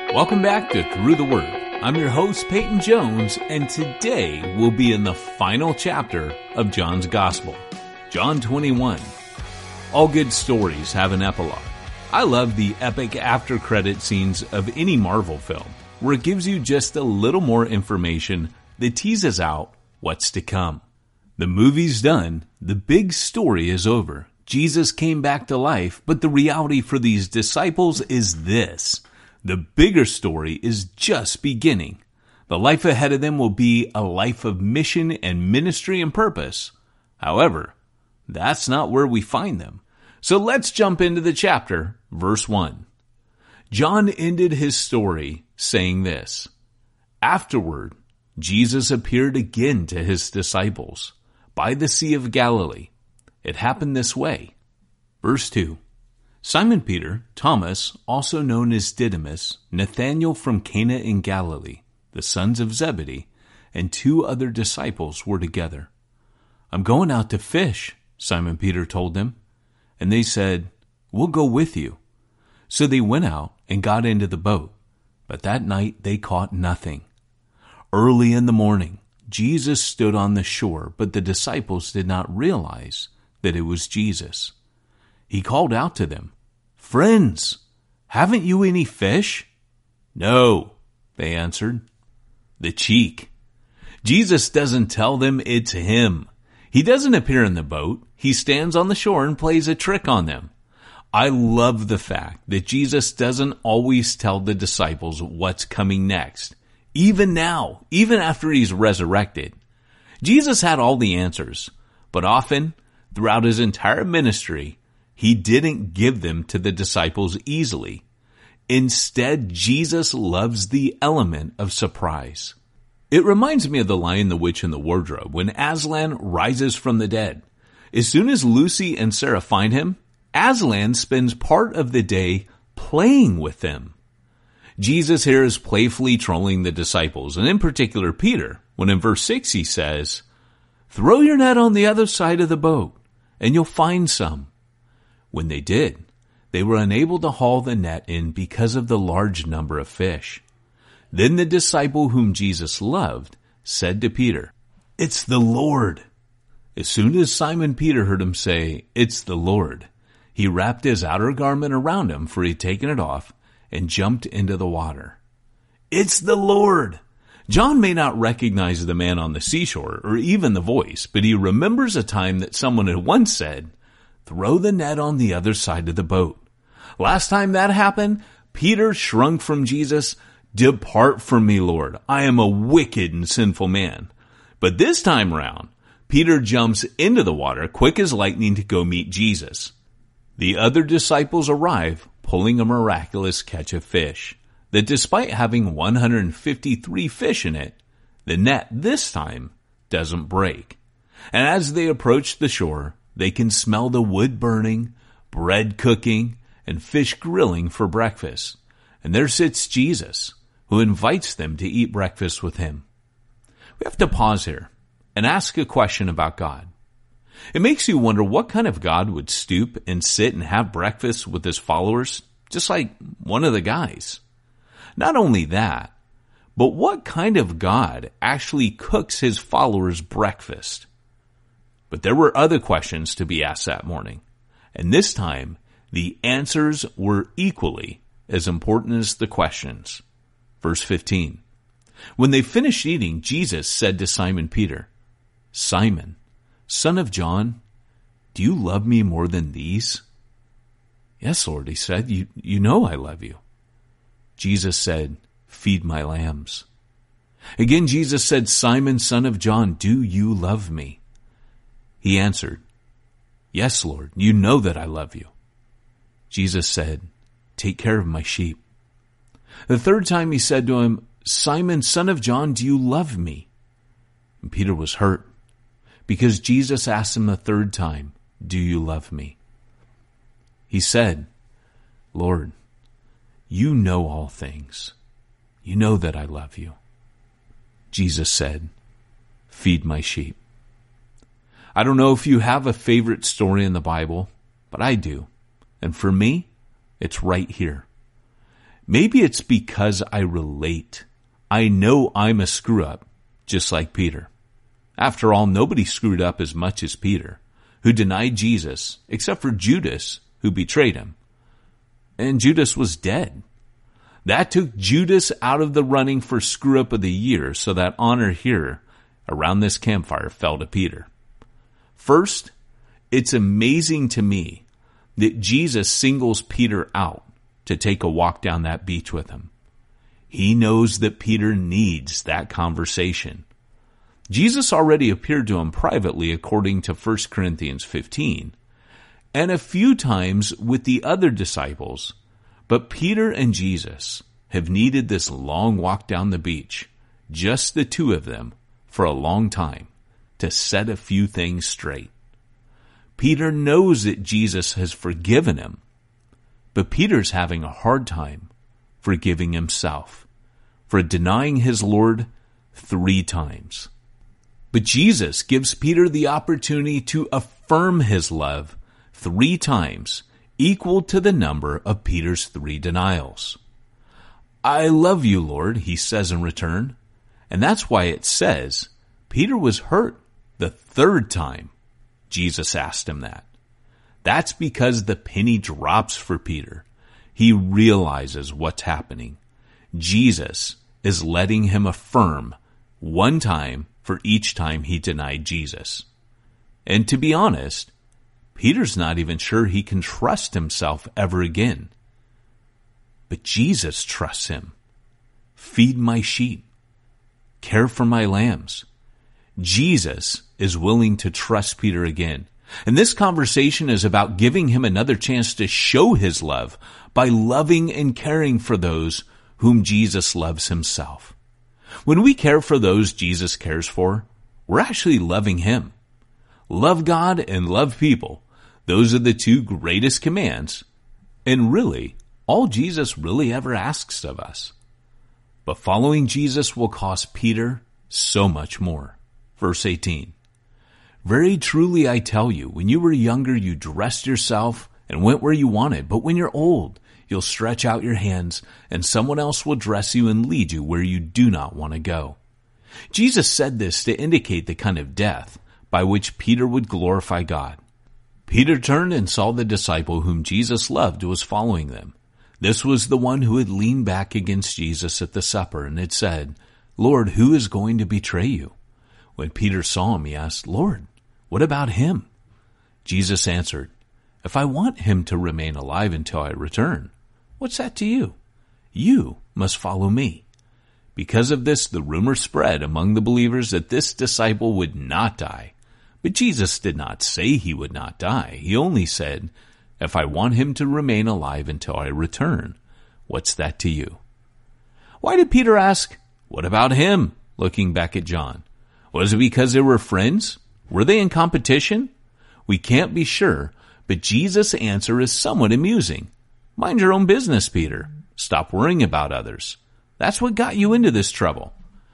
Welcome back to Through the Word. I'm your host, Peyton Jones, and today we'll be in the final chapter of John's Gospel, John 21. All good stories have an epilogue. I love the epic after-credit scenes of any Marvel film, where it gives you just a little more information that teases out what's to come. The movie's done, the big story is over. Jesus came back to life, but the reality for these disciples is this. The bigger story is just beginning. The life ahead of them will be a life of mission and ministry and purpose. However, that's not where we find them. So let's jump into the chapter, verse 1. John ended his story saying this. Afterward, Jesus appeared again to his disciples by the Sea of Galilee. It happened this way. Verse 2. Simon Peter, Thomas, also known as Didymus, Nathanael from Cana in Galilee, the sons of Zebedee, and 2 other disciples were together. I'm going out to fish, Simon Peter told them. And they said, We'll go with you. So they went out and got into the boat. But that night they caught nothing. Early in the morning, Jesus stood on the shore, but the disciples did not realize that it was Jesus. He called out to them, Friends, haven't you any fish? No, they answered. The cheek. Jesus doesn't tell them it's him. He doesn't appear in the boat. He stands on the shore and plays a trick on them. I love the fact that Jesus doesn't always tell the disciples what's coming next. Even now, even after he's resurrected. Jesus had all the answers, but often, throughout his entire ministry, he didn't give them to the disciples easily. Instead, Jesus loves the element of surprise. It reminds me of The Lion, the Witch, and the Wardrobe when Aslan rises from the dead. As soon as Lucy and Sarah find him, Aslan spends part of the day playing with them. Jesus here is playfully trolling the disciples, and in particular Peter, when in verse 6 he says, Throw your net on the other side of the boat, and you'll find some. When they did, they were unable to haul the net in because of the large number of fish. Then the disciple whom Jesus loved said to Peter, It's the Lord. As soon as Simon Peter heard him say, It's the Lord, he wrapped his outer garment around him, for he had taken it off, and jumped into the water. It's the Lord. John may not recognize the man on the seashore or even the voice, but he remembers a time that someone had once said, Throw the net on the other side of the boat. Last time that happened, Peter shrunk from Jesus, Depart from me, Lord. I am a wicked and sinful man. But this time round, Peter jumps into the water quick as lightning to go meet Jesus. The other disciples arrive, pulling a miraculous catch of fish, that despite having 153 fish in it, the net this time doesn't break. And as they approach the shore, they can smell the wood burning, bread cooking, and fish grilling for breakfast. And there sits Jesus, who invites them to eat breakfast with him. We have to pause here and ask a question about God. It makes you wonder what kind of God would stoop and sit and have breakfast with his followers, just like one of the guys. Not only that, but what kind of God actually cooks his followers breakfast? But there were other questions to be asked that morning, and this time the answers were equally as important as the questions. Verse 15. When they finished eating, Jesus said to Simon Peter, Simon, son of John, do you love me more than these? Yes, Lord, he said, you know I love you. Jesus said, Feed my lambs. Again, Jesus said, Simon, son of John, do you love me? He answered, Yes, Lord, you know that I love you. Jesus said, Take care of my sheep. The third time he said to him, Simon, son of John, do you love me? And Peter was hurt because Jesus asked him the third time, Do you love me? He said, Lord, you know all things. You know that I love you. Jesus said, Feed my sheep. I don't know if you have a favorite story in the Bible, but I do. And for me, it's right here. Maybe it's because I relate. I know I'm a screw-up, just like Peter. After all, nobody screwed up as much as Peter, who denied Jesus, except for Judas, who betrayed him. And Judas was dead. That took Judas out of the running for screw-up of the year, so that honor here around this campfire fell to Peter. First, it's amazing to me that Jesus singles Peter out to take a walk down that beach with him. He knows that Peter needs that conversation. Jesus already appeared to him privately according to 1 Corinthians 15, and a few times with the other disciples, but Peter and Jesus have needed this long walk down the beach, just the two of them, for a long time, to set a few things straight. Peter knows that Jesus has forgiven him, but Peter's having a hard time forgiving himself for denying his Lord 3 times. But Jesus gives Peter the opportunity to affirm his love 3 times, equal to the number of Peter's 3 denials. I love you, Lord, he says in return. And that's why it says Peter was hurt the 3rd time Jesus asked him that. That's because the penny drops for Peter. He realizes what's happening. Jesus is letting him affirm 1 time for each time he denied Jesus. And to be honest, Peter's not even sure he can trust himself ever again. But Jesus trusts him. Feed my sheep. Care for my lambs. Jesus is willing to trust Peter again. And this conversation is about giving him another chance to show his love by loving and caring for those whom Jesus loves himself. When we care for those Jesus cares for, we're actually loving him. Love God and love people. Those are the 2 greatest commands, and really, all Jesus really ever asks of us. But following Jesus will cost Peter so much more. Verse 18, very truly I tell you, when you were younger, you dressed yourself and went where you wanted. But when you're old, you'll stretch out your hands, and someone else will dress you and lead you where you do not want to go. Jesus said this to indicate the kind of death by which Peter would glorify God. Peter turned and saw the disciple whom Jesus loved was following them. This was the one who had leaned back against Jesus at the supper and had said, Lord, who is going to betray you? When Peter saw him, he asked, Lord, what about him? Jesus answered, if I want him to remain alive until I return, what's that to you? You must follow me. Because of this, the rumor spread among the believers that this disciple would not die. But Jesus did not say he would not die. He only said, if I want him to remain alive until I return, what's that to you? Why did Peter ask, what about him? Looking back at John. Was it because they were friends? Were they in competition? We can't be sure, but Jesus' answer is somewhat amusing. Mind your own business, Peter. Stop worrying about others. That's what got you into this trouble.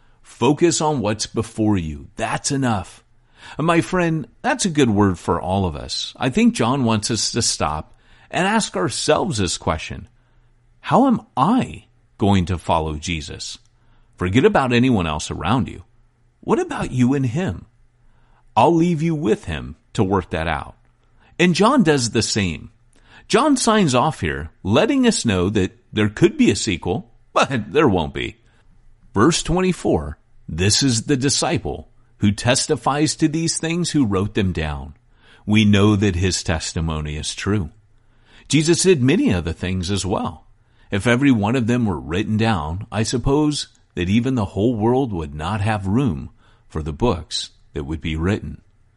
Focus on what's before you. That's enough. And my friend, that's a good word for all of us. I think John wants us to stop and ask ourselves this question. How am I going to follow Jesus? Forget about anyone else around you. What about you and him? I'll leave you with him to work that out. And John does the same. John signs off here, letting us know that there could be a sequel, but there won't be. Verse 24, this is the disciple who testifies to these things, who wrote them down. We know that his testimony is true. Jesus did many other things as well. If every one of them were written down, I suppose that even the whole world would not have room for the books that would be written.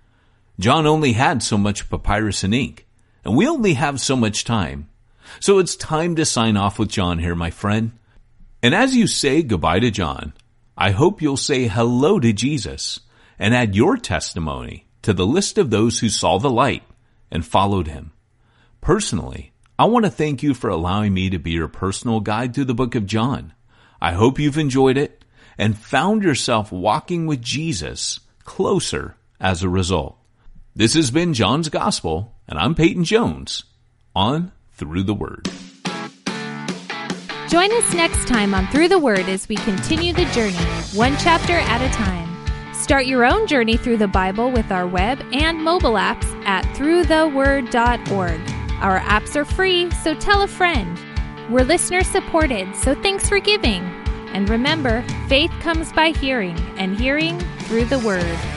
John only had so much papyrus and ink, and we only have so much time. So it's time to sign off with John here, my friend. And as you say goodbye to John, I hope you'll say hello to Jesus and add your testimony to the list of those who saw the light and followed him. Personally, I want to thank you for allowing me to be your personal guide through the book of John. I hope you've enjoyed it and found yourself walking with Jesus closer as a result. This has been John's Gospel, and I'm Peyton Jones, on Through the Word. Join us next time on Through the Word as we continue the journey, one chapter at a time. Start your own journey through the Bible with our web and mobile apps at throughtheword.org. Our apps are free, so tell a friend. We're listener supported, so thanks for giving. And remember, faith comes by hearing, and hearing through the Word.